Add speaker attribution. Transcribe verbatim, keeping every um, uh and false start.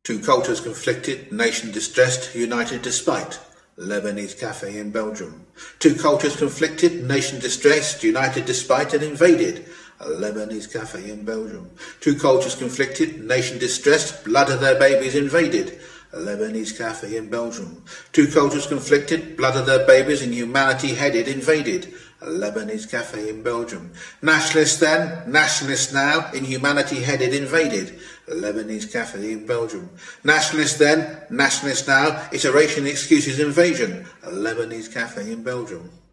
Speaker 1: Two cultures conflicted, nation distressed, united despite. Lebanese cafe in Belgium. Two cultures conflicted, nation distressed, united despite and invaded. A Lebanese cafe in Belgium. Two cultures conflicted, nation distressed, blood of their babies invaded. A Lebanese cafe in Belgium. Two cultures conflicted, blood of their babies and humanity headed invaded. A Lebanese cafe in Belgium. Nationalists then, nationalists now, inhumanity headed invaded. A Lebanese cafe in Belgium. Nationalists then, nationalists now, iteration excuses invasion. A Lebanese cafe in Belgium.